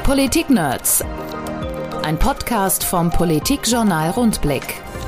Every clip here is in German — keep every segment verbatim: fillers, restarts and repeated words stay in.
Politik-Nerds. Ein Podcast vom Politikjournal Rundblick.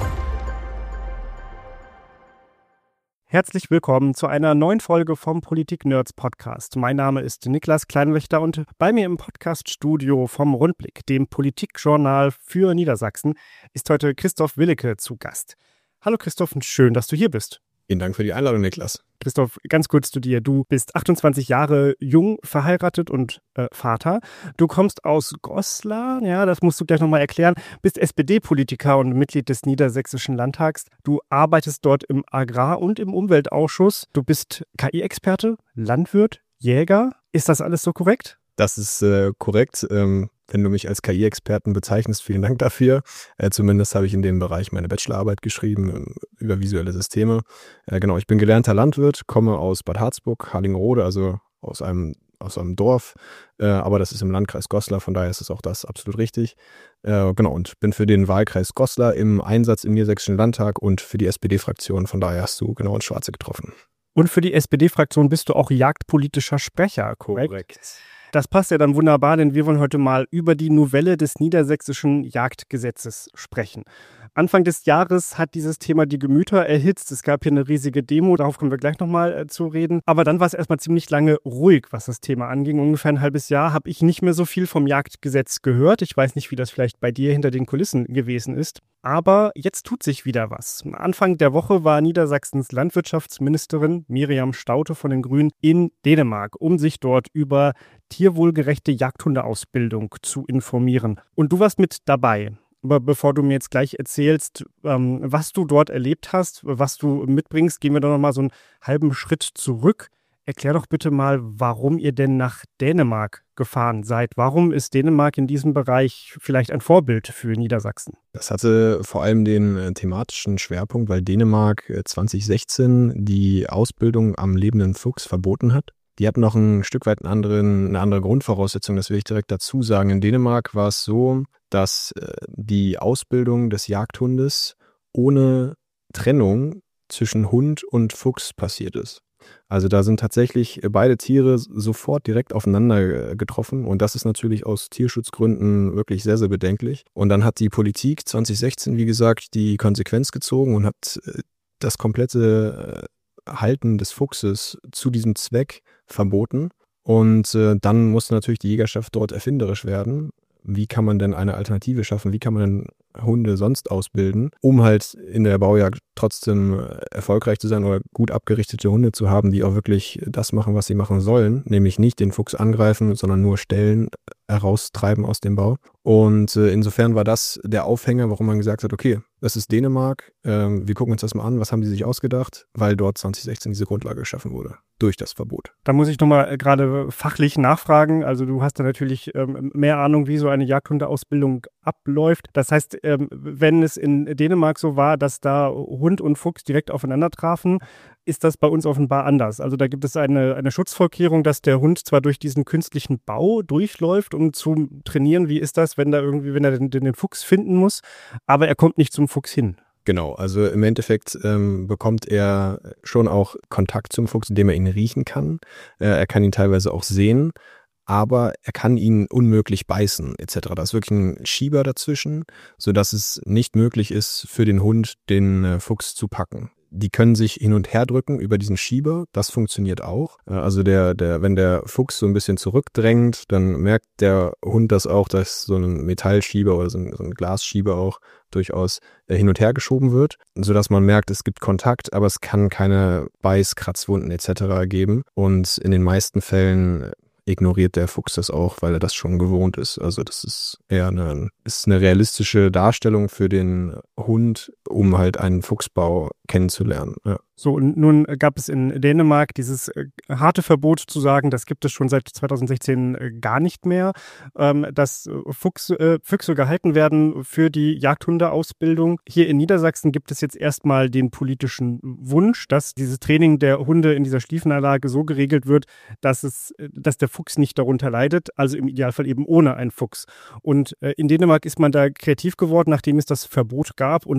Herzlich willkommen zu einer neuen Folge vom Politik-Nerds Podcast. Mein Name ist Niklas Kleinwächter und bei mir im Podcaststudio vom Rundblick, dem Politikjournal für Niedersachsen, ist heute Christoph Willeke zu Gast. Hallo Christoph und schön, dass du hier bist. Vielen Dank für die Einladung, Niklas. Christoph, ganz kurz zu dir. Du bist achtundzwanzig Jahre jung, verheiratet und äh, Vater. Du kommst aus Goslar, ja, das musst du gleich nochmal erklären, bist S P D-Politiker und Mitglied des Niedersächsischen Landtags. Du arbeitest dort im Agrar- und im Umweltausschuss. Du bist K I-Experte, Landwirt, Jäger. Ist das alles so korrekt? Das ist äh, korrekt. Ähm, wenn du mich als K I-Experten bezeichnest, vielen Dank dafür. Äh, zumindest habe ich in dem Bereich meine Bachelorarbeit geschrieben äh, über visuelle Systeme. Äh, genau, ich bin gelernter Landwirt, komme aus Bad Harzburg, Harlingerode, also aus einem, aus einem Dorf. Äh, aber das ist im Landkreis Goslar, von daher ist es auch das absolut richtig. Äh, genau, und bin für den Wahlkreis Goslar im Einsatz im Niedersächsischen Landtag und für die S P D-Fraktion. Von daher hast du genau ins Schwarze getroffen. Und für die S P D-Fraktion bist du auch jagdpolitischer Sprecher, korrekt? Korrekt. Das passt ja dann wunderbar, denn wir wollen heute mal über die Novelle des Niedersächsischen Jagdgesetzes sprechen. Anfang des Jahres hat dieses Thema die Gemüter erhitzt. Es gab hier eine riesige Demo, darauf kommen wir gleich nochmal äh, zu reden. Aber dann war es erstmal ziemlich lange ruhig, was das Thema anging. Ungefähr ein halbes Jahr habe ich nicht mehr so viel vom Jagdgesetz gehört. Ich weiß nicht, wie das vielleicht bei dir hinter den Kulissen gewesen ist. Aber jetzt tut sich wieder was. Anfang der Woche war Niedersachsens Landwirtschaftsministerin Miriam Staudte von den Grünen in Dänemark, um sich dort über tierwohlgerechte Jagdhundeausbildung zu informieren. Und du warst mit dabei. Aber bevor du mir jetzt gleich erzählst, ähm, was du dort erlebt hast, was du mitbringst, gehen wir doch noch mal so einen halben Schritt zurück. Erklär doch bitte mal, warum ihr denn nach Dänemark gefahren seid. Warum ist Dänemark in diesem Bereich vielleicht ein Vorbild für Niedersachsen? Das hatte vor allem den äh, thematischen Schwerpunkt, weil Dänemark äh, zwanzig sechzehn die Ausbildung am lebenden Fuchs verboten hat. Die hatten noch ein Stück weit einen anderen, eine andere Grundvoraussetzung, das will ich direkt dazu sagen. In Dänemark war es so, dass äh, die Ausbildung des Jagdhundes ohne Trennung zwischen Hund und Fuchs passiert ist. Also da sind tatsächlich beide Tiere sofort direkt aufeinander getroffen und das ist natürlich aus Tierschutzgründen wirklich sehr, sehr bedenklich. Und dann hat die Politik zwanzig sechzehn, wie gesagt, die Konsequenz gezogen und hat das komplette Halten des Fuchses zu diesem Zweck verboten. Und äh, dann musste natürlich die Jägerschaft dort erfinderisch werden. Wie kann man denn eine Alternative schaffen? Wie kann man denn Hunde sonst ausbilden, um halt in der Baujagd trotzdem erfolgreich zu sein oder gut abgerichtete Hunde zu haben, die auch wirklich das machen, was sie machen sollen, nämlich nicht den Fuchs angreifen, sondern nur Stellen heraustreiben aus dem Bau. Und äh, insofern war das der Aufhänger, warum man gesagt hat, okay, das ist Dänemark, ähm, wir gucken uns das mal an, was haben die sich ausgedacht, weil dort zwanzig sechzehn diese Grundlage geschaffen wurde durch das Verbot. Da muss ich nochmal gerade fachlich nachfragen. Also du hast da natürlich ähm, mehr Ahnung, wie so eine Jagdhundeausbildung abläuft. Das heißt, ähm, wenn es in Dänemark so war, dass da Hund und Fuchs direkt aufeinander trafen, ist das bei uns offenbar anders. Also da gibt es eine, eine Schutzvorkehrung, dass der Hund zwar durch diesen künstlichen Bau durchläuft, um zu trainieren, wie ist das, wenn da irgendwie, wenn er den, den Fuchs finden muss, aber er kommt nicht zum Fuchs hin. Genau, also im Endeffekt ähm, bekommt er schon auch Kontakt zum Fuchs, indem er ihn riechen kann. Äh, er kann ihn teilweise auch sehen, aber er kann ihn unmöglich beißen et cetera. Da ist wirklich ein Schieber dazwischen, sodass es nicht möglich ist, für den Hund den äh, Fuchs zu packen. Die können sich hin und her drücken über diesen Schieber, das funktioniert auch. Also der, der, wenn der Fuchs so ein bisschen zurückdrängt, dann merkt der Hund das auch, dass so ein Metallschieber oder so ein, so ein Glasschieber auch durchaus hin und her geschoben wird, sodass man merkt, es gibt Kontakt, aber es kann keine Beiß-, Kratzwunden et cetera geben. Und in den meisten Fällen ignoriert der Fuchs das auch, weil er das schon gewohnt ist. Also das ist eher eine, ist eine realistische Darstellung für den Hund, um halt einen Fuchsbau kennenzulernen. Ja. So, und nun gab es in Dänemark dieses äh, harte Verbot zu sagen, das gibt es schon seit zwanzig sechzehn äh, gar nicht mehr, ähm, dass Fuchs, äh, Füchse gehalten werden für die Jagdhundeausbildung. Hier in Niedersachsen gibt es jetzt erstmal den politischen Wunsch, dass dieses Training der Hunde in dieser Schliefenanlage so geregelt wird, dass es, dass der Fuchs nicht darunter leidet, also im Idealfall eben ohne einen Fuchs. Und äh, in Dänemark ist man da kreativ geworden, nachdem es das Verbot gab und deswegen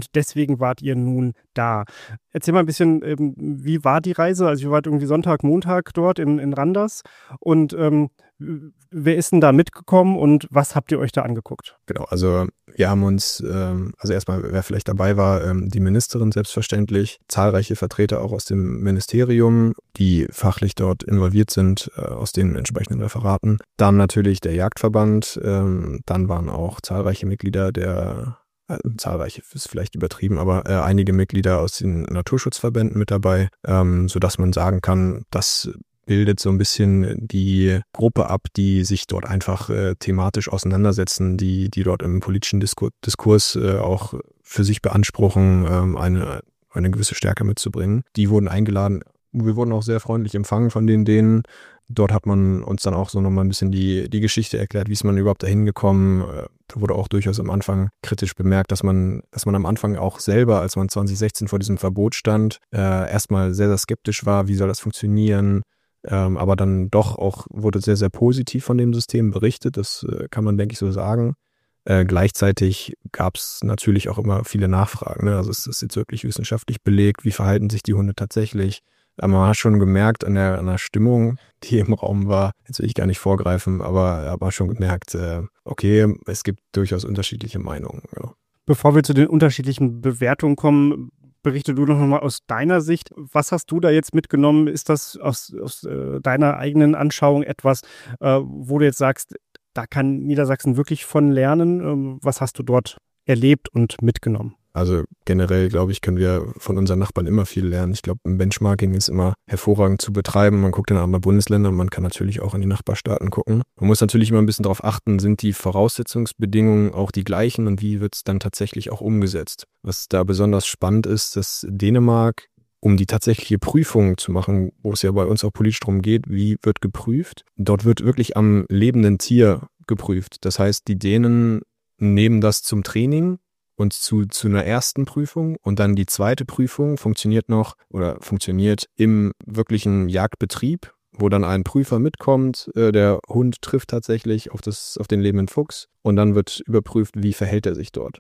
deswegen wart ihr nun da. Erzähl mal ein bisschen, ähm, wie war die Reise? Also ihr wart irgendwie Sonntag, Montag dort in, in Randers und ähm, wer ist denn da mitgekommen und was habt ihr euch da angeguckt? Genau, also wir haben uns, ähm, also erstmal, wer vielleicht dabei war, ähm, die Ministerin selbstverständlich, zahlreiche Vertreter auch aus dem Ministerium, die fachlich dort involviert sind, äh, aus den entsprechenden Referaten. Dann natürlich der Jagdverband, ähm, dann waren auch zahlreiche Mitglieder der, äh, zahlreiche ist vielleicht übertrieben, aber äh, einige Mitglieder aus den Naturschutzverbänden mit dabei, ähm, sodass man sagen kann, dass bildet so ein bisschen die Gruppe ab, die sich dort einfach äh, thematisch auseinandersetzen, die die dort im politischen Diskur- Diskurs äh, auch für sich beanspruchen, ähm, eine, eine gewisse Stärke mitzubringen. Die wurden eingeladen. Wir wurden auch sehr freundlich empfangen von den denen. Dort hat man uns dann auch so nochmal ein bisschen die, die Geschichte erklärt, wie ist man überhaupt dahin gekommen. Da wurde auch durchaus am Anfang kritisch bemerkt, dass man, dass man am Anfang auch selber, als man zwanzig sechzehn vor diesem Verbot stand, äh, erstmal sehr, sehr skeptisch war, wie soll das funktionieren. Ähm, aber dann doch auch wurde sehr, sehr positiv von dem System berichtet. Das äh, kann man, denke ich, so sagen. Äh, gleichzeitig gab es natürlich auch immer viele Nachfragen. Ne? Also ist das jetzt wirklich wissenschaftlich belegt? Wie verhalten sich die Hunde tatsächlich? Aber man hat schon gemerkt an der, an der Stimmung, die im Raum war, jetzt will ich gar nicht vorgreifen, aber aber schon gemerkt, äh, okay, es gibt durchaus unterschiedliche Meinungen. Ja. Bevor wir zu den unterschiedlichen Bewertungen kommen, berichte du noch mal aus deiner Sicht. Was hast du da jetzt mitgenommen? Ist das aus, aus äh, deiner eigenen Anschauung etwas, äh, wo du jetzt sagst, da kann Niedersachsen wirklich von lernen? Ähm, was hast du dort erlebt und mitgenommen? Also generell, glaube ich, können wir von unseren Nachbarn immer viel lernen. Ich glaube, ein Benchmarking ist immer hervorragend zu betreiben. Man guckt in andere Bundesländer und man kann natürlich auch in die Nachbarstaaten gucken. Man muss natürlich immer ein bisschen darauf achten, sind die Voraussetzungsbedingungen auch die gleichen und wie wird es dann tatsächlich auch umgesetzt. Was da besonders spannend ist, dass Dänemark, um die tatsächliche Prüfung zu machen, wo es ja bei uns auch politisch darum geht, wie wird geprüft, dort wird wirklich am lebenden Tier geprüft. Das heißt, die Dänen nehmen das zum Training und zu, zu einer ersten Prüfung und dann die zweite Prüfung funktioniert noch oder funktioniert im wirklichen Jagdbetrieb, wo dann ein Prüfer mitkommt, äh, der Hund trifft tatsächlich auf, das, auf den lebenden Fuchs und dann wird überprüft, wie verhält er sich dort.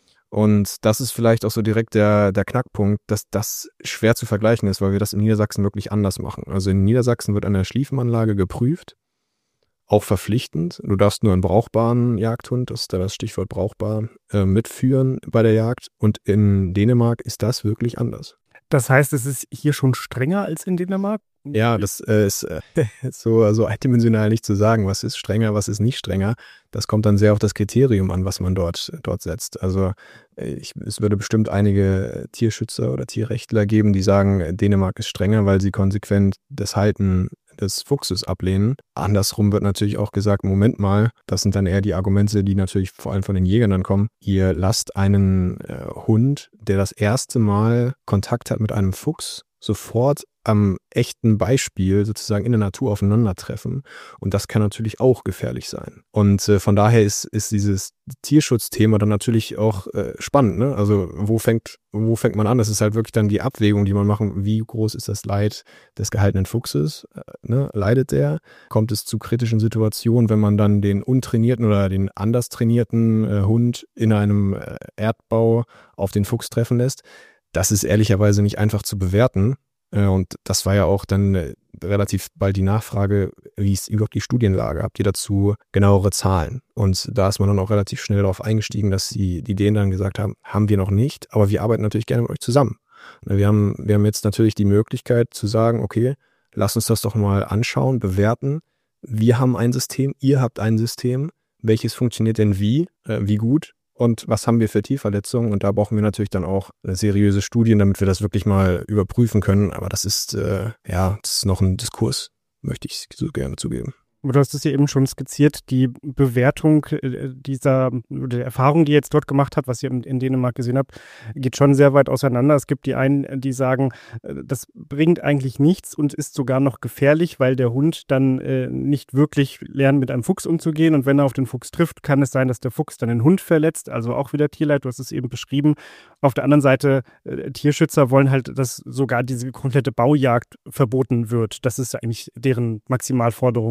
Und das ist vielleicht auch so direkt der, der Knackpunkt, dass das schwer zu vergleichen ist, weil wir das in Niedersachsen wirklich anders machen. Also in Niedersachsen wird an der Schlieffenanlage geprüft, auch verpflichtend. Du darfst nur einen brauchbaren Jagdhund, das ist da das Stichwort brauchbar, äh, mitführen bei der Jagd. Und in Dänemark ist das wirklich anders. Das heißt, es ist hier schon strenger als in Dänemark? Ja, das äh, ist äh, so, so eindimensional nicht zu sagen, was ist strenger, was ist nicht strenger. Das kommt dann sehr auf das Kriterium an, was man dort, dort setzt. Also ich, es würde bestimmt einige Tierschützer oder Tierrechtler geben, die sagen, Dänemark ist strenger, weil sie konsequent das Halten des Fuchses ablehnen. Andersrum wird natürlich auch gesagt, Moment mal, das sind dann eher die Argumente, die natürlich vor allem von den Jägern dann kommen. Ihr lasst einen äh, Hund, der das erste Mal Kontakt hat mit einem Fuchs, sofort am echten Beispiel sozusagen in der Natur aufeinandertreffen. Und das kann natürlich auch gefährlich sein. Und äh, von daher ist, ist dieses Tierschutzthema dann natürlich auch äh, spannend. Ne? Also wo fängt, wo fängt man an? Das ist halt wirklich dann die Abwägung, die man machen. Wie groß ist das Leid des gehaltenen Fuchses? Äh, ne? Leidet der? Kommt es zu kritischen Situationen, wenn man dann den untrainierten oder den anders trainierten äh, Hund in einem äh, Erdbau auf den Fuchs treffen lässt? Das ist ehrlicherweise nicht einfach zu bewerten. Und das war ja auch dann relativ bald die Nachfrage, wie ist überhaupt die Studienlage? Habt ihr dazu genauere Zahlen? Und da ist man dann auch relativ schnell darauf eingestiegen, dass die, die denen dann gesagt haben, haben wir noch nicht, aber wir arbeiten natürlich gerne mit euch zusammen. Wir haben, wir haben jetzt natürlich die Möglichkeit zu sagen, okay, lasst uns das doch mal anschauen, bewerten. Wir haben ein System, ihr habt ein System. Welches funktioniert denn wie? Äh, wie gut? Und was haben wir für Tierverletzungen? Und da brauchen wir natürlich dann auch seriöse Studien, damit wir das wirklich mal überprüfen können. Aber das ist, äh, ja, das ist noch ein Diskurs, möchte ich so gerne zugeben. Du hast es ja eben schon skizziert, die Bewertung dieser der Erfahrung, die ihr jetzt dort gemacht habt, was ihr in Dänemark gesehen habt, geht schon sehr weit auseinander. Es gibt die einen, die sagen, das bringt eigentlich nichts und ist sogar noch gefährlich, weil der Hund dann äh, nicht wirklich lernt, mit einem Fuchs umzugehen. Und wenn er auf den Fuchs trifft, kann es sein, dass der Fuchs dann den Hund verletzt. Also auch wieder Tierleid, du hast es eben beschrieben. Auf der anderen Seite, äh, Tierschützer wollen halt, dass sogar diese komplette Baujagd verboten wird. Das ist ja eigentlich deren Maximalforderung. Wie ich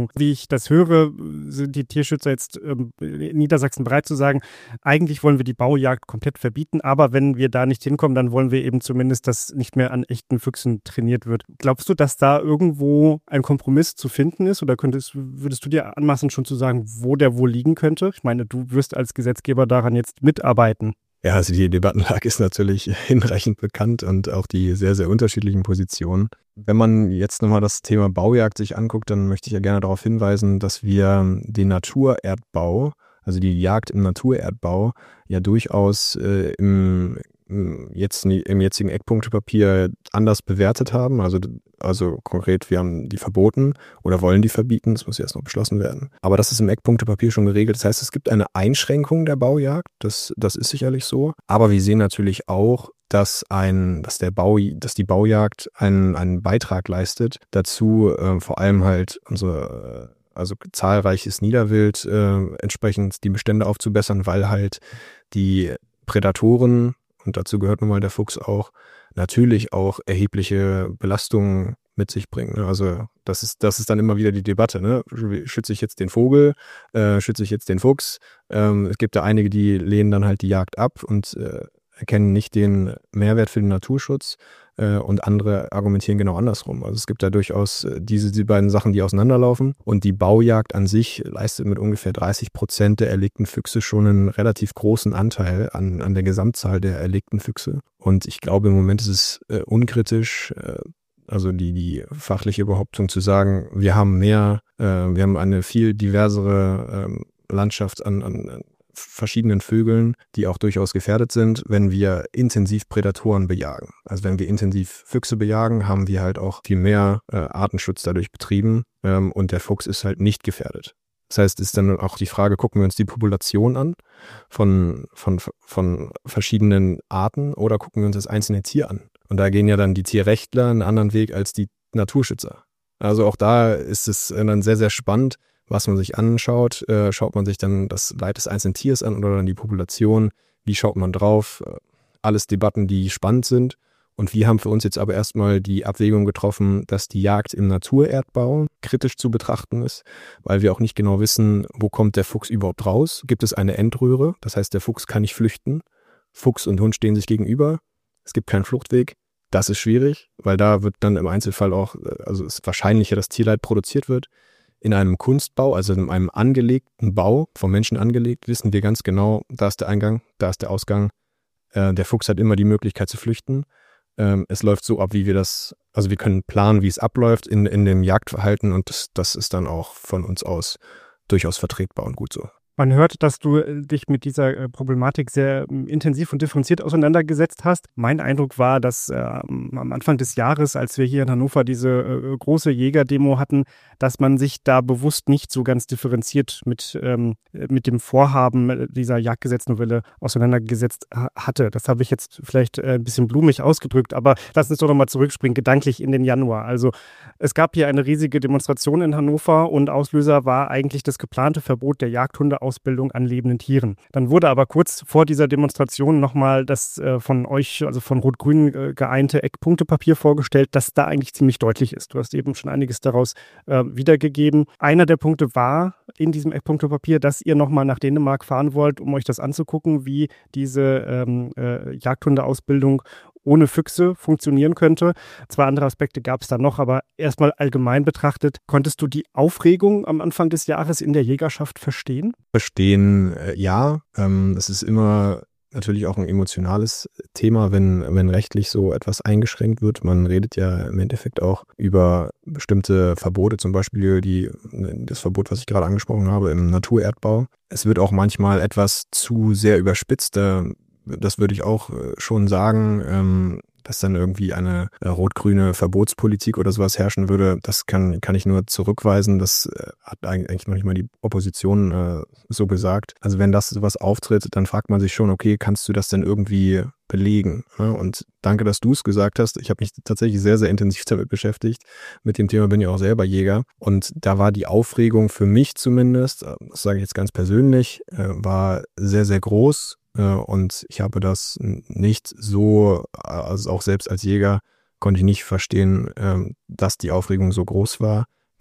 ich das höre, sind die Tierschützer jetzt ähm, in Niedersachsen bereit zu sagen, eigentlich wollen wir die Baujagd komplett verbieten, aber wenn wir da nicht hinkommen, dann wollen wir eben zumindest, dass nicht mehr an echten Füchsen trainiert wird. Glaubst du, dass da irgendwo ein Kompromiss zu finden ist oder könntest, würdest du dir anmaßen, schon zu sagen, wo der wohl liegen könnte? Ich meine, du wirst als Gesetzgeber daran jetzt mitarbeiten. Ja, also die Debattenlage ist natürlich hinreichend bekannt und auch die sehr, sehr unterschiedlichen Positionen. Wenn man jetzt nochmal das Thema Baujagd sich anguckt, dann möchte ich ja gerne darauf hinweisen, dass wir den Naturerdbau, also die Jagd im Naturerdbau, ja durchaus äh, im, jetzt, im jetzigen Eckpunktepapier anders bewertet haben. Also, also konkret, wir haben die verboten oder wollen die verbieten, das muss erst noch beschlossen werden. Aber das ist im Eckpunktepapier schon geregelt. Das heißt, es gibt eine Einschränkung der Baujagd, das, das ist sicherlich so. Aber wir sehen natürlich auch, dass, ein, dass, der Bau, dass die Baujagd einen, einen Beitrag leistet, dazu äh, vor allem halt unsere also zahlreiches Niederwild äh, entsprechend die Bestände aufzubessern, weil halt die Prädatoren, und dazu gehört nun mal der Fuchs auch, natürlich auch erhebliche Belastungen mit sich bringen. Also das ist, das ist dann immer wieder die Debatte. Ne? Schütze ich jetzt den Vogel, äh, schütze ich jetzt den Fuchs? Ähm, es gibt da einige, die lehnen dann halt die Jagd ab und äh, erkennen nicht den Mehrwert für den Naturschutz äh, und andere argumentieren genau andersrum. Also es gibt da durchaus äh, diese die beiden Sachen, die auseinanderlaufen, und die Baujagd an sich leistet mit ungefähr dreißig Prozent der erlegten Füchse schon einen relativ großen Anteil an, an der Gesamtzahl der erlegten Füchse. Und ich glaube, im Moment ist es äh, unkritisch, äh, also die, die fachliche Behauptung zu sagen, wir haben mehr, äh, wir haben eine viel diversere ähm, Landschaft an, an verschiedenen Vögeln, die auch durchaus gefährdet sind, wenn wir intensiv Prädatoren bejagen. Also wenn wir intensiv Füchse bejagen, haben wir halt auch viel mehr äh, Artenschutz dadurch betrieben ähm, und der Fuchs ist halt nicht gefährdet. Das heißt, ist dann auch die Frage, gucken wir uns die Population an von, von, von verschiedenen Arten oder gucken wir uns das einzelne Tier an? Und da gehen ja dann die Tierrechtler einen anderen Weg als die Naturschützer. Also auch da ist es dann sehr, sehr spannend, was man sich anschaut. Äh, schaut man sich dann das Leid des einzelnen Tiers an oder dann die Population? Wie schaut man drauf? Alles Debatten, die spannend sind. Und wir haben für uns jetzt aber erstmal die Abwägung getroffen, dass die Jagd im Naturerdbau kritisch zu betrachten ist, weil wir auch nicht genau wissen, wo kommt der Fuchs überhaupt raus? Gibt es eine Endröhre? Das heißt, der Fuchs kann nicht flüchten. Fuchs und Hund stehen sich gegenüber. Es gibt keinen Fluchtweg. Das ist schwierig, weil da wird dann im Einzelfall auch, also es ist wahrscheinlicher, dass Tierleid produziert wird. In einem Kunstbau, also in einem angelegten Bau, vom Menschen angelegt, wissen wir ganz genau, da ist der Eingang, da ist der Ausgang. Äh, der Fuchs hat immer die Möglichkeit zu flüchten. Ähm, es läuft so ab, wie wir das, also wir können planen, wie es abläuft in, in dem Jagdverhalten und das, das ist dann auch von uns aus durchaus vertretbar und gut so. Man hört, dass du dich mit dieser Problematik sehr intensiv und differenziert auseinandergesetzt hast. Mein Eindruck war, dass äh, am Anfang des Jahres, als wir hier in Hannover diese äh, große Jägerdemo hatten, dass man sich da bewusst nicht so ganz differenziert mit, ähm, mit dem Vorhaben dieser Jagdgesetznovelle auseinandergesetzt ha- hatte. Das habe ich jetzt vielleicht äh, ein bisschen blumig ausgedrückt, aber lass uns doch nochmal zurückspringen, gedanklich in den Januar. Also es gab hier eine riesige Demonstration in Hannover und Auslöser war eigentlich das geplante Verbot der Jagdhunde Ausbildung an lebenden Tieren. Dann wurde aber kurz vor dieser Demonstration nochmal das äh, von euch, also von Rot-Grün äh, geeinte Eckpunktepapier vorgestellt, das da eigentlich ziemlich deutlich ist. Du hast eben schon einiges daraus äh, wiedergegeben. Einer der Punkte war in diesem Eckpunktepapier, dass ihr nochmal nach Dänemark fahren wollt, um euch das anzugucken, wie diese ähm, äh, Jagdhundeausbildung ohne Füchse funktionieren könnte. Zwei andere Aspekte gab es da noch, aber erstmal allgemein betrachtet, konntest du die Aufregung am Anfang des Jahres in der Jägerschaft verstehen? Verstehen, äh, ja. Ähm, das ist immer natürlich auch ein emotionales Thema, wenn, wenn rechtlich so etwas eingeschränkt wird. Man redet ja im Endeffekt auch über bestimmte Verbote, zum Beispiel die, das Verbot, was ich gerade angesprochen habe, im Naturerdbau. Es wird auch manchmal etwas zu sehr überspitzt. Das würde ich auch schon sagen, dass dann irgendwie eine rot-grüne Verbotspolitik oder sowas herrschen würde. Das kann, kann ich nur zurückweisen. Das hat eigentlich noch nicht mal die Opposition äh, so gesagt. Also wenn das sowas auftritt, dann fragt man sich schon, okay, kannst du das denn irgendwie belegen? Und danke, dass du es gesagt hast. Ich habe mich tatsächlich sehr, sehr intensiv damit beschäftigt. Mit dem Thema bin ich auch selber Jäger. Und da war die Aufregung für mich zumindest, das sage ich jetzt ganz persönlich, war sehr, sehr groß. Und ich habe das nicht so, also auch selbst als Jäger konnte ich nicht verstehen, dass die Aufregung so groß war.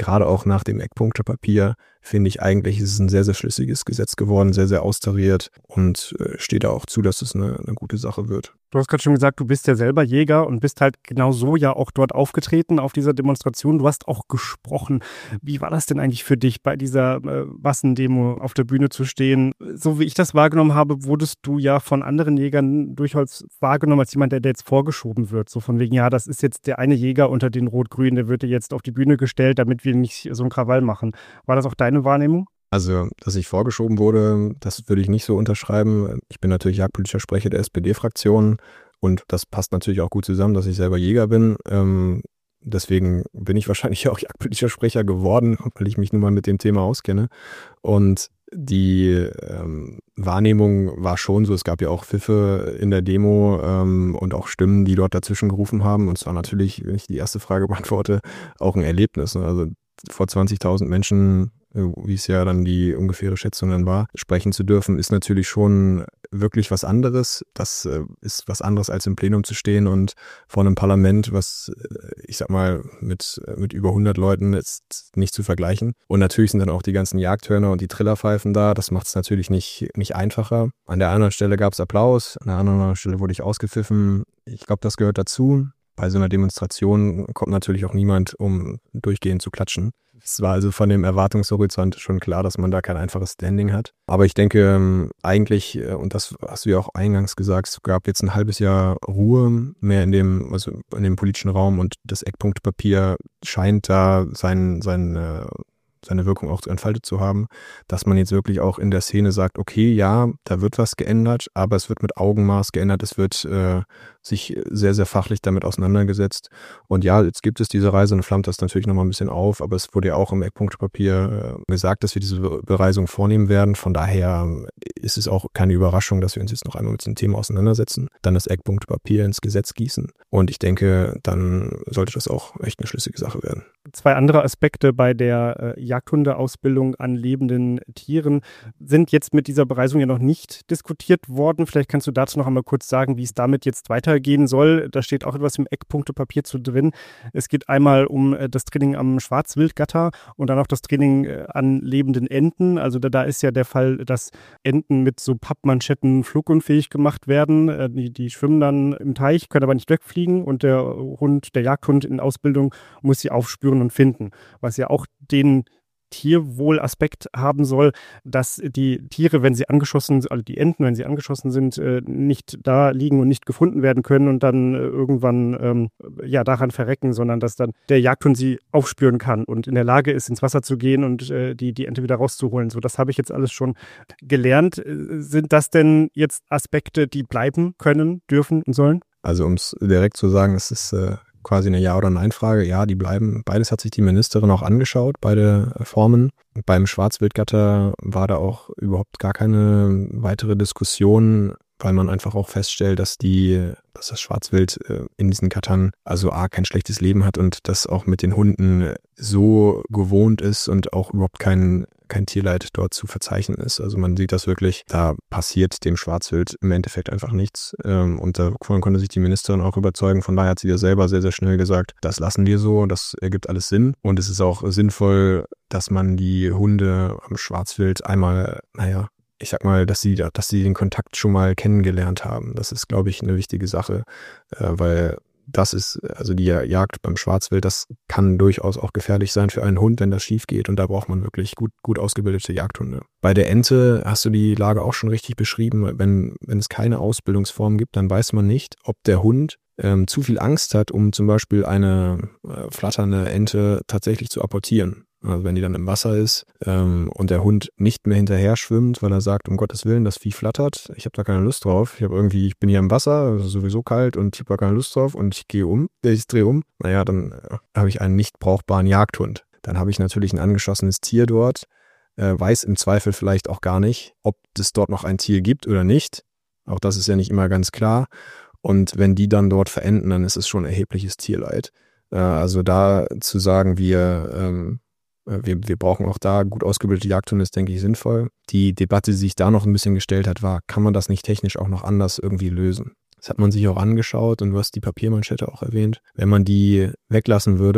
gerade auch nach dem Eckpunktepapier, finde ich eigentlich, ist es ein sehr, sehr schlüssiges Gesetz geworden, sehr, sehr austariert und äh, steht da auch zu, dass es eine, eine gute Sache wird. Du hast gerade schon gesagt, du bist ja selber Jäger und bist halt genau so ja auch dort aufgetreten auf dieser Demonstration. Du hast auch gesprochen. Wie war das denn eigentlich für dich, bei dieser äh, Massendemo auf der Bühne zu stehen? So wie ich das wahrgenommen habe, wurdest du ja von anderen Jägern durchaus wahrgenommen als jemand, der, der jetzt vorgeschoben wird. So von wegen, ja, das ist jetzt der eine Jäger unter den Rot-Grünen, der wird dir jetzt auf die Bühne gestellt, damit wir nicht so einen Krawall machen. War das auch deine Wahrnehmung? Also, dass ich vorgeschoben wurde, das würde ich nicht so unterschreiben. Ich bin natürlich jagdpolitischer Sprecher der S P D-Fraktion und das passt natürlich auch gut zusammen, dass ich selber Jäger bin. Ähm, deswegen bin ich wahrscheinlich auch jagdpolitischer Sprecher geworden, weil ich mich nun mal mit dem Thema auskenne. Und die ähm, Wahrnehmung war schon so, es gab ja auch Pfiffe in der Demo ähm, und auch Stimmen, die dort dazwischen gerufen haben. Und es war natürlich, wenn ich die erste Frage beantworte, auch ein Erlebnis. Also vor zwanzigtausend Menschen, wie es ja dann die ungefähre Schätzung dann war, sprechen zu dürfen, ist natürlich schon wirklich was anderes. Das äh, ist was anderes, als im Plenum zu stehen und vor einem Parlament, was, äh, ich sag mal, mit, mit über hundert Leuten ist nicht zu vergleichen. Und natürlich sind dann auch die ganzen Jagdhörner und die Trillerpfeifen da. Das macht es natürlich nicht, nicht einfacher. An der anderen Stelle gab es Applaus, an der anderen Stelle wurde ich ausgepfiffen. Ich glaube, das gehört dazu. Bei so einer Demonstration kommt natürlich auch niemand, um durchgehend zu klatschen. Es war also von dem Erwartungshorizont schon klar, dass man da kein einfaches Standing hat. Aber ich denke eigentlich, und das hast du ja auch eingangs gesagt, es gab jetzt ein halbes Jahr Ruhe mehr in dem, also in dem politischen Raum und das Eckpunktepapier scheint da sein, sein, seine Wirkung auch entfaltet zu haben, dass man jetzt wirklich auch in der Szene sagt, okay, ja, da wird was geändert, aber es wird mit Augenmaß geändert, es wird äh, sich sehr, sehr fachlich damit auseinandergesetzt. Und ja, jetzt gibt es diese Reise und flammt das natürlich nochmal ein bisschen auf, aber es wurde ja auch im Eckpunktepapier äh, gesagt, dass wir diese Bereisung vornehmen werden. Von daher ist es auch keine Überraschung, dass wir uns jetzt noch einmal mit dem Thema auseinandersetzen, dann das Eckpunktepapier ins Gesetz gießen. Und ich denke, dann sollte das auch echt eine schlüssige Sache werden. Zwei andere Aspekte bei der äh, Jagdhundeausbildung an lebenden Tieren sind jetzt mit dieser Bereisung ja noch nicht diskutiert worden. Vielleicht kannst du dazu noch einmal kurz sagen, wie es damit jetzt weitergehen soll. Da steht auch etwas im Eckpunktepapier zu drin. Es geht einmal um äh, das Training am Schwarzwildgatter und dann auch das Training äh, an lebenden Enten. Also da, da ist ja der Fall, dass Enten mit so Pappmanschetten flugunfähig gemacht werden. Äh, die, die schwimmen dann im Teich, können aber nicht wegfliegen und der Hund, der Jagdhund in Ausbildung muss sie aufspüren und finden, was ja auch den Tierwohlaspekt haben soll, dass die Tiere, wenn sie angeschossen, also die Enten, wenn sie angeschossen sind, nicht da liegen und nicht gefunden werden können und dann irgendwann ähm, ja daran verrecken, sondern dass dann der Jagdhund sie aufspüren kann und in der Lage ist, ins Wasser zu gehen und äh, die, die Ente wieder rauszuholen. So, das habe ich jetzt alles schon gelernt. Sind das denn jetzt Aspekte, die bleiben können, dürfen und sollen? Also um es direkt zu sagen, es ist äh quasi eine Ja- oder Nein-Frage. Ja, die bleiben. Beides hat sich die Ministerin auch angeschaut, beide Formen. Beim Schwarzwildgatter war da auch überhaupt gar keine weitere Diskussion, weil man einfach auch feststellt, dass die, dass das Schwarzwild in diesen Gattern also A, kein schlechtes Leben hat und das auch mit den Hunden so gewohnt ist und auch überhaupt kein kein Tierleid dort zu verzeichnen ist. Also man sieht das wirklich, da passiert dem Schwarzwild im Endeffekt einfach nichts. Und davon konnte sich die Ministerin auch überzeugen. Von daher hat sie ja selber sehr, sehr schnell gesagt, das lassen wir so, das ergibt alles Sinn. Und es ist auch sinnvoll, dass man die Hunde am Schwarzwild einmal, naja, ich sag mal, dass sie, dass sie den Kontakt schon mal kennengelernt haben. Das ist, glaube ich, eine wichtige Sache, weil das ist, also die Jagd beim Schwarzwild, das kann durchaus auch gefährlich sein für einen Hund, wenn das schief geht und da braucht man wirklich gut, gut ausgebildete Jagdhunde. Bei der Ente hast du die Lage auch schon richtig beschrieben. Wenn, wenn es keine Ausbildungsform gibt, dann weiß man nicht, ob der Hund ähm, zu viel Angst hat, um zum Beispiel eine äh, flatternde Ente tatsächlich zu apportieren. Also wenn die dann im Wasser ist ähm, und der Hund nicht mehr hinterher schwimmt, weil er sagt, um Gottes Willen, das Vieh flattert, ich habe da keine Lust drauf, ich habe irgendwie, ich bin hier im Wasser, es ist sowieso kalt und ich habe da keine Lust drauf und ich gehe um, ich drehe um, naja, dann äh, habe ich einen nicht brauchbaren Jagdhund. Dann habe ich natürlich ein angeschossenes Tier dort, äh, weiß im Zweifel vielleicht auch gar nicht, ob es dort noch ein Tier gibt oder nicht. Auch das ist ja nicht immer ganz klar. Und wenn die dann dort verenden, dann ist es schon erhebliches Tierleid. Äh, also da zu sagen, wir ähm, Wir, wir brauchen auch da gut ausgebildete Jagdhunde, ist, denke ich, sinnvoll. Die Debatte, die sich da noch ein bisschen gestellt hat, war, kann man das nicht technisch auch noch anders irgendwie lösen? Das hat man sich auch angeschaut und du hast die Papiermanschette auch erwähnt. Wenn man die weglassen würde,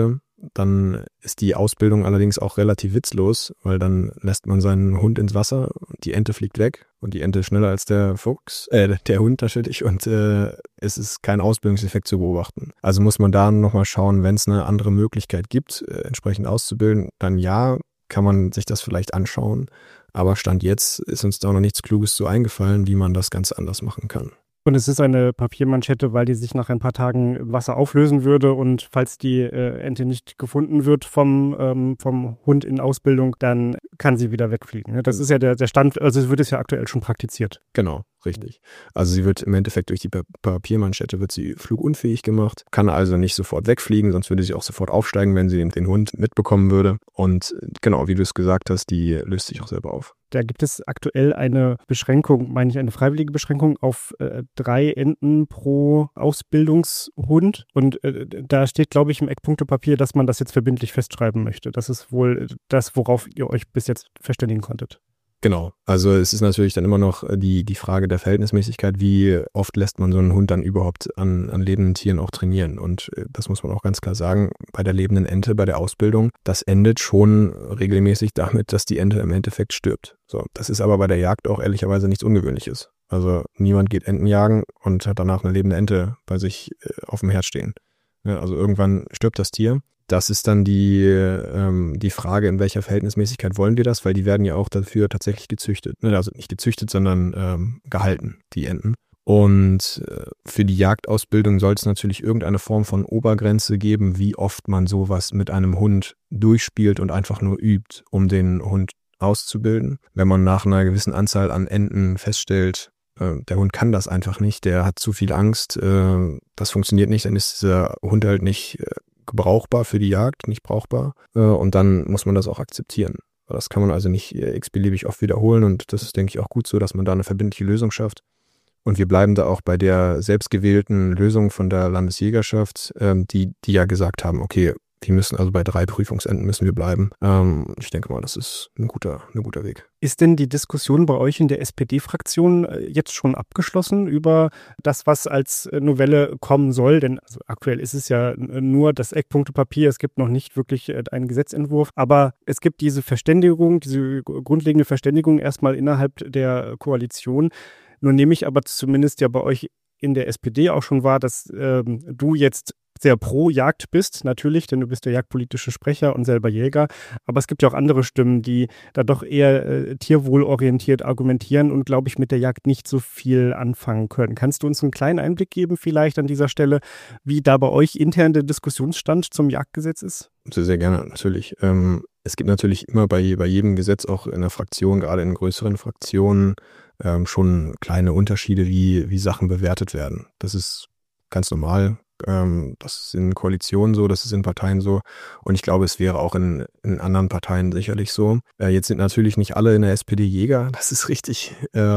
Dann ist die Ausbildung allerdings auch relativ witzlos, weil dann lässt man seinen Hund ins Wasser, die Ente fliegt weg und die Ente ist schneller als der Fuchs, äh, der Hund natürlich und äh, es ist kein Ausbildungseffekt zu beobachten. Also muss man da nochmal schauen, wenn es eine andere Möglichkeit gibt, äh, entsprechend auszubilden, dann ja, kann man sich das vielleicht anschauen. Aber Stand jetzt ist uns da noch nichts Kluges so eingefallen, wie man das ganz anders machen kann. Und es ist eine Papiermanschette, weil die sich nach ein paar Tagen im Wasser auflösen würde und falls die äh, Ente nicht gefunden wird vom, ähm, vom Hund in Ausbildung, dann kann sie wieder wegfliegen. Das ist ja der, der Stand, also es wird es ja aktuell schon praktiziert. Genau, richtig. Also sie wird im Endeffekt durch die Papiermanschette wird sie flugunfähig gemacht, kann also nicht sofort wegfliegen, sonst würde sie auch sofort aufsteigen, wenn sie den, den Hund mitbekommen würde. Und genau, wie du es gesagt hast, die löst sich auch selber auf. Da gibt es aktuell eine Beschränkung, meine ich eine freiwillige Beschränkung auf äh, drei Enten pro Ausbildungshund. Und äh, da steht, glaube ich, im Eckpunktepapier, dass man das jetzt verbindlich festschreiben möchte. Das ist wohl das, worauf ihr euch bis jetzt verständigen konntet. Genau, also es ist natürlich dann immer noch die, die Frage der Verhältnismäßigkeit, wie oft lässt man so einen Hund dann überhaupt an, an lebenden Tieren auch trainieren. Und das muss man auch ganz klar sagen, bei der lebenden Ente, bei der Ausbildung, das endet schon regelmäßig damit, dass die Ente im Endeffekt stirbt. So, das ist aber bei der Jagd auch ehrlicherweise nichts Ungewöhnliches. Also niemand geht Enten jagen und hat danach eine lebende Ente bei sich auf dem Herd stehen. Ja, also irgendwann stirbt das Tier. Das ist dann die, ähm, die Frage, in welcher Verhältnismäßigkeit wollen wir das, weil die werden ja auch dafür tatsächlich gezüchtet. Also nicht gezüchtet, sondern ähm, gehalten, die Enten. Und äh, für die Jagdausbildung soll es natürlich irgendeine Form von Obergrenze geben, wie oft man sowas mit einem Hund durchspielt und einfach nur übt, um den Hund auszubilden. Wenn man nach einer gewissen Anzahl an Enten feststellt, äh, der Hund kann das einfach nicht, der hat zu viel Angst, äh, das funktioniert nicht, dann ist dieser Hund halt nicht äh, brauchbar für die Jagd, nicht brauchbar. Und dann muss man das auch akzeptieren. Das kann man also nicht x-beliebig oft wiederholen und das ist, denke ich, auch gut so, dass man da eine verbindliche Lösung schafft. Und wir bleiben da auch bei der selbstgewählten Lösung von der Landesjägerschaft, die, die ja gesagt haben, okay, wir müssen also bei drei Prüfungsenden müssen wir bleiben. Ich denke mal, das ist ein guter, ein guter Weg. Ist denn die Diskussion bei euch in der S P D-Fraktion jetzt schon abgeschlossen über das, was als Novelle kommen soll? Denn also aktuell ist es ja nur das Eckpunktepapier, es gibt noch nicht wirklich einen Gesetzentwurf, aber es gibt diese Verständigung, diese grundlegende Verständigung erstmal innerhalb der Koalition. Nun nehme ich aber zumindest ja bei euch in der S P D auch schon wahr, dass ähm, du jetzt sehr pro Jagd bist, natürlich, denn du bist der jagdpolitische Sprecher und selber Jäger. Aber es gibt ja auch andere Stimmen, die da doch eher äh, tierwohlorientiert argumentieren und, glaube ich, mit der Jagd nicht so viel anfangen können. Kannst du uns einen kleinen Einblick geben vielleicht an dieser Stelle, wie da bei euch intern der Diskussionsstand zum Jagdgesetz ist? Sehr, sehr gerne, natürlich. Ähm, es gibt natürlich immer bei, bei jedem Gesetz, auch in der Fraktion, gerade in größeren Fraktionen, ähm, schon kleine Unterschiede, wie, wie Sachen bewertet werden. Das ist ganz normal. Das ist in Koalitionen so, das ist in Parteien so und ich glaube, es wäre auch in, in anderen Parteien sicherlich so. Jetzt sind natürlich nicht alle in der S P D Jäger, das ist richtig.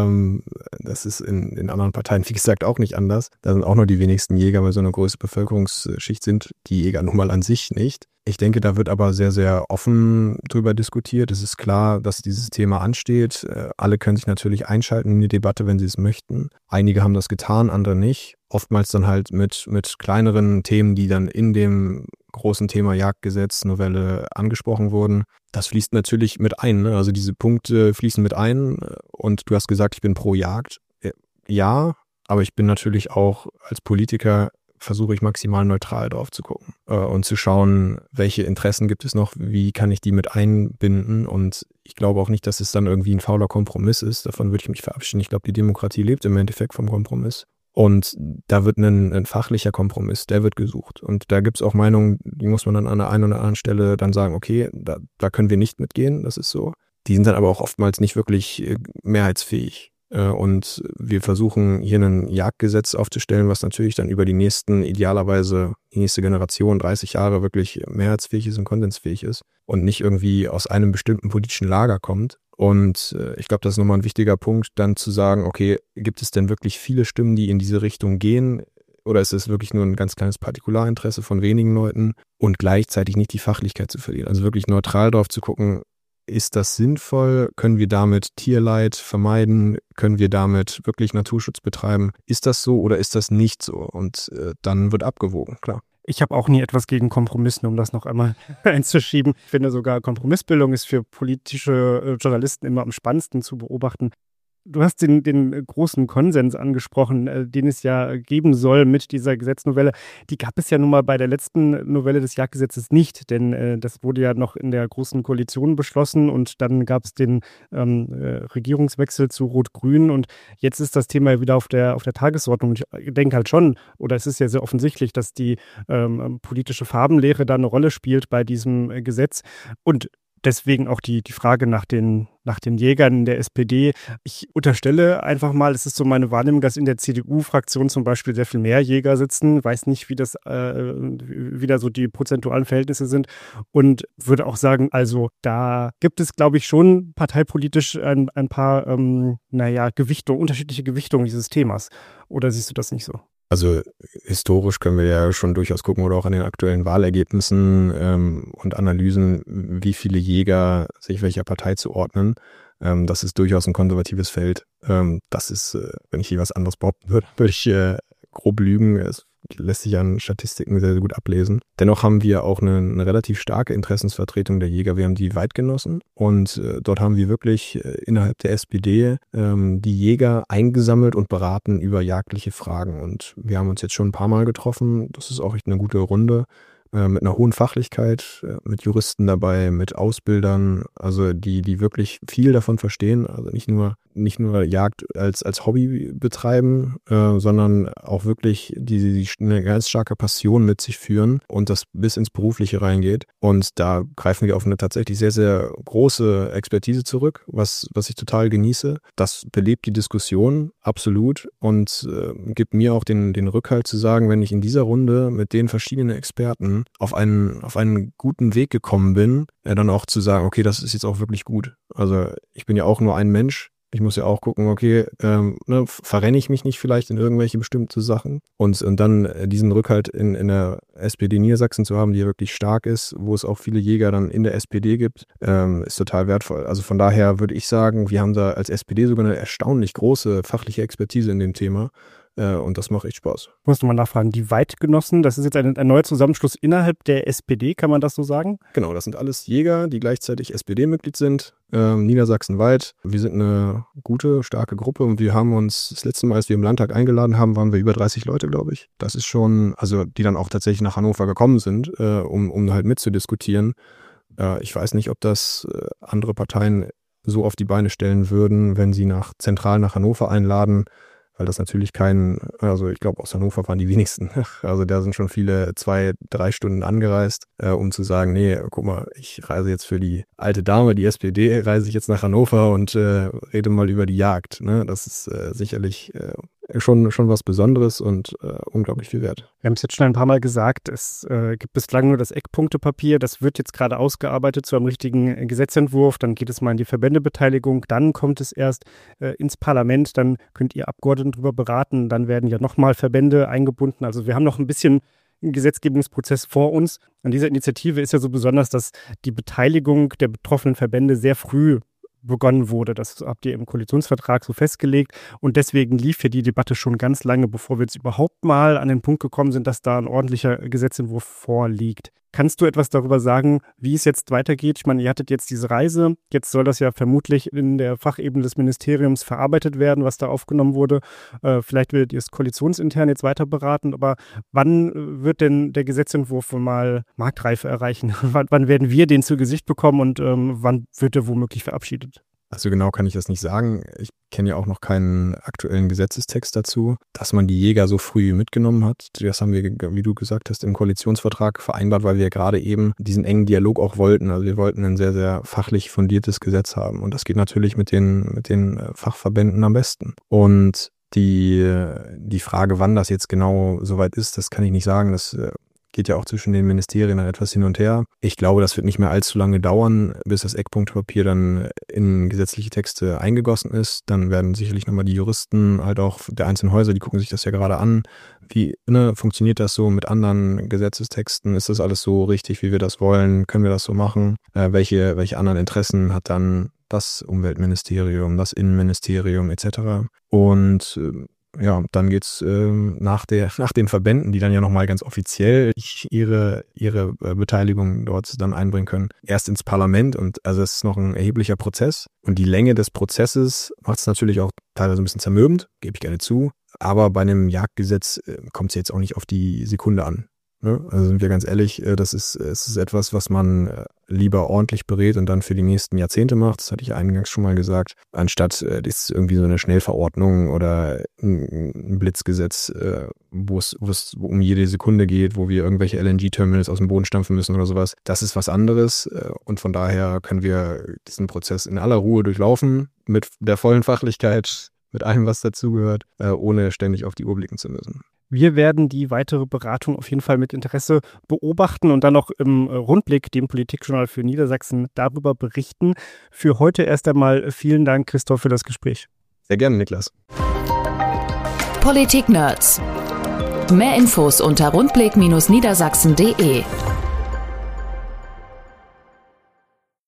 Das ist in, in anderen Parteien, wie gesagt, auch nicht anders. Da sind auch nur die wenigsten Jäger, weil so eine große Bevölkerungsschicht sind die Jäger nun mal an sich nicht. Ich denke, da wird aber sehr, sehr offen drüber diskutiert. Es ist klar, dass dieses Thema ansteht. Alle können sich natürlich einschalten in die Debatte, wenn sie es möchten. Einige haben das getan, andere nicht. Oftmals dann halt mit, mit kleineren Themen, die dann in dem großen Thema Jagdgesetz, Novelle angesprochen wurden. Das fließt natürlich mit ein, ne? Also diese Punkte fließen mit ein. Und du hast gesagt, ich bin pro Jagd. Ja, aber ich bin natürlich auch als Politiker versuche ich maximal neutral drauf zu gucken äh, und zu schauen, welche Interessen gibt es noch, wie kann ich die mit einbinden und ich glaube auch nicht, dass es dann irgendwie ein fauler Kompromiss ist, davon würde ich mich verabschieden. Ich glaube, die Demokratie lebt im Endeffekt vom Kompromiss und da wird ein, ein fachlicher Kompromiss, der wird gesucht und da gibt es auch Meinungen, die muss man dann an der einen oder anderen Stelle dann sagen, okay, da, da können wir nicht mitgehen, das ist so. Die sind dann aber auch oftmals nicht wirklich mehrheitsfähig. Und wir versuchen hier ein Jagdgesetz aufzustellen, was natürlich dann über die nächsten, idealerweise die nächste Generation, dreißig Jahre wirklich mehrheitsfähig ist und konsensfähig ist und nicht irgendwie aus einem bestimmten politischen Lager kommt. Und ich glaube, das ist nochmal ein wichtiger Punkt, dann zu sagen, okay, gibt es denn wirklich viele Stimmen, die in diese Richtung gehen? Oder ist es wirklich nur ein ganz kleines Partikularinteresse von wenigen Leuten und gleichzeitig nicht die Fachlichkeit zu verlieren? Also wirklich neutral drauf zu gucken, ist das sinnvoll? Können wir damit Tierleid vermeiden? Können wir damit wirklich Naturschutz betreiben? Ist das so oder ist das nicht so? Und äh, dann wird abgewogen, klar. Ich habe auch nie etwas gegen Kompromisse, um das noch einmal einzuschieben. Ich finde sogar, Kompromissbildung ist für politische Journalisten immer am spannendsten zu beobachten. Du hast den, den großen Konsens angesprochen, äh, den es ja geben soll mit dieser Gesetznovelle. Die gab es ja nun mal bei der letzten Novelle des Jagdgesetzes nicht, denn äh, das wurde ja noch in der Großen Koalition beschlossen und dann gab es den ähm, äh, Regierungswechsel zu Rot-Grün und jetzt ist das Thema wieder auf der, auf der Tagesordnung. Ich denke halt schon, oder es ist ja sehr offensichtlich, dass die ähm, politische Farbenlehre da eine Rolle spielt bei diesem äh, Gesetz und deswegen auch die, die Frage nach den, nach den Jägern der S P D. Ich unterstelle einfach mal, es ist so meine Wahrnehmung, dass in der C D U-Fraktion zum Beispiel sehr viel mehr Jäger sitzen. Weiß nicht, wie das äh, wieder so die prozentualen Verhältnisse sind. Und würde auch sagen, also da gibt es, glaube ich, schon parteipolitisch ein, ein paar, ähm, naja, Gewichtungen, unterschiedliche Gewichtungen dieses Themas. Oder siehst du das nicht so? Also historisch können wir ja schon durchaus gucken oder auch an den aktuellen Wahlergebnissen ähm, und Analysen, wie viele Jäger sich welcher Partei zuordnen. Ähm, das ist durchaus ein konservatives Feld. Ähm, das ist, äh, wenn ich hier was anderes behaupten würde, würde ich äh, grob lügen. Es lässt sich an Statistiken sehr, sehr gut ablesen. Dennoch haben wir auch eine, eine relativ starke Interessensvertretung der Jäger. Wir haben die Weidgenossen und äh, dort haben wir wirklich äh, innerhalb der S P D ähm, die Jäger eingesammelt und beraten über jagdliche Fragen. Und wir haben uns jetzt schon ein paar Mal getroffen. Das ist auch echt eine gute Runde. Mit einer hohen Fachlichkeit, mit Juristen dabei, mit Ausbildern, also die, die wirklich viel davon verstehen, also nicht nur, nicht nur Jagd als, als Hobby betreiben, äh, sondern auch wirklich die, die eine ganz starke Passion mit sich führen und das bis ins Berufliche reingeht. Und da greifen wir auf eine tatsächlich sehr, sehr große Expertise zurück, was, was ich total genieße. Das belebt die Diskussion absolut und äh, gibt mir auch den, den Rückhalt zu sagen, wenn ich in dieser Runde mit den verschiedenen Experten auf einen, auf einen guten Weg gekommen bin, ja, dann auch zu sagen, okay, das ist jetzt auch wirklich gut. Also ich bin ja auch nur ein Mensch. Ich muss ja auch gucken, okay, ähm, ne, verrenne ich mich nicht vielleicht in irgendwelche bestimmte Sachen? Und, und dann diesen Rückhalt in, in der S P D Niedersachsen zu haben, die ja wirklich stark ist, wo es auch viele Jäger dann in der S P D gibt, ähm, ist total wertvoll. Also von daher würde ich sagen, wir haben da als S P D sogar eine erstaunlich große fachliche Expertise in dem Thema. Und das macht echt Spaß. Ich muss nochmal nachfragen, die Weidgenossen, das ist jetzt ein, ein neuer Zusammenschluss innerhalb der S P D, kann man das so sagen? Genau, das sind alles Jäger, die gleichzeitig S P D-Mitglied sind, ähm, Niedersachsen-weit. Wir sind eine gute, starke Gruppe und wir haben uns, das letzte Mal, als wir im Landtag eingeladen haben, waren wir über dreißig Leute, glaube ich. Das ist schon, also die dann auch tatsächlich nach Hannover gekommen sind, äh, um, um halt mitzudiskutieren. Äh, ich weiß nicht, ob das äh, andere Parteien so auf die Beine stellen würden, wenn sie nach zentral nach Hannover einladen. Weil das natürlich kein, also ich glaube aus Hannover waren die wenigsten. Also da sind schon viele zwei, drei Stunden angereist, äh, um zu sagen, nee, guck mal, ich reise jetzt für die alte Dame, die S P D, reise ich jetzt nach Hannover und äh, rede mal über die Jagd. Ne? Das ist äh, sicherlich äh, schon, schon was Besonderes und äh, unglaublich viel wert. Wir haben es jetzt schon ein paar Mal gesagt, es äh, gibt bislang nur das Eckpunktepapier, das wird jetzt gerade ausgearbeitet zu einem richtigen Gesetzentwurf, dann geht es mal in die Verbändebeteiligung, dann kommt es erst äh, ins Parlament, dann könnt ihr Abgeordneten darüber beraten, dann werden ja nochmal Verbände eingebunden, also wir haben noch ein bisschen einen Gesetzgebungsprozess vor uns. An dieser Initiative ist ja so besonders, dass die Beteiligung der betroffenen Verbände sehr früh begonnen wurde. Das habt ihr im Koalitionsvertrag so festgelegt und deswegen lief ja die Debatte schon ganz lange, bevor wir jetzt überhaupt mal an den Punkt gekommen sind, dass da ein ordentlicher Gesetzentwurf vorliegt. Kannst du etwas darüber sagen, wie es jetzt weitergeht? Ich meine, ihr hattet jetzt diese Reise, jetzt soll das ja vermutlich in der Fachebene des Ministeriums verarbeitet werden, was da aufgenommen wurde. Äh, vielleicht werdet ihr es koalitionsintern jetzt weiter beraten, aber wann wird denn der Gesetzentwurf mal Marktreife erreichen? wann, wann werden wir den zu Gesicht bekommen und ähm, wann wird er womöglich verabschiedet? Also genau kann ich das nicht sagen. Ich kenne ja auch noch keinen aktuellen Gesetzestext dazu. Dass man die Jäger so früh mitgenommen hat, das haben wir, wie du gesagt hast, im Koalitionsvertrag vereinbart, weil wir gerade eben diesen engen Dialog auch wollten. Also wir wollten ein sehr, sehr fachlich fundiertes Gesetz haben. Und das geht natürlich mit den, mit den Fachverbänden am besten. Und die, die Frage, wann das jetzt genau soweit ist, das kann ich nicht sagen. Das geht ja auch zwischen den Ministerien dann etwas hin und her. Ich glaube, das wird nicht mehr allzu lange dauern, bis das Eckpunktepapier dann in gesetzliche Texte eingegossen ist. Dann werden sicherlich nochmal die Juristen, halt auch der einzelnen Häuser, die gucken sich das ja gerade an. Wie ne, funktioniert das so mit anderen Gesetzestexten? Ist das alles so richtig, wie wir das wollen? Können wir das so machen? Äh, welche, welche anderen Interessen hat dann das Umweltministerium, das Innenministerium et cetera? Und äh, ja, dann geht's ähm, nach der nach den Verbänden, die dann ja nochmal ganz offiziell ihre ihre äh, Beteiligung dort dann einbringen können, erst ins Parlament. Und also es ist noch ein erheblicher Prozess. Und die Länge des Prozesses macht es natürlich auch teilweise ein bisschen zermürbend, gebe ich gerne zu. Aber bei einem Jagdgesetz äh, kommt es jetzt auch nicht auf die Sekunde an. Ne? Also sind wir ganz ehrlich, äh, das ist, es ist etwas, was man äh, lieber ordentlich berät und dann für die nächsten Jahrzehnte macht. Das hatte ich eingangs schon mal gesagt. Anstatt äh, das ist irgendwie so eine Schnellverordnung oder ein, ein Blitzgesetz, äh, wo es wo es um jede Sekunde geht, wo wir irgendwelche L N G-Terminals aus dem Boden stampfen müssen oder sowas. Das ist was anderes äh, und von daher können wir diesen Prozess in aller Ruhe durchlaufen, mit der vollen Fachlichkeit, mit allem, was dazugehört, äh, ohne ständig auf die Uhr blicken zu müssen. Wir werden die weitere Beratung auf jeden Fall mit Interesse beobachten und dann noch im Rundblick, dem Politikjournal für Niedersachsen, darüber berichten. Für heute erst einmal vielen Dank, Christoph, für das Gespräch. Sehr gerne, Niklas. Politik-Nerds. Mehr Infos unter rundblick Bindestrich niedersachsen punkt de.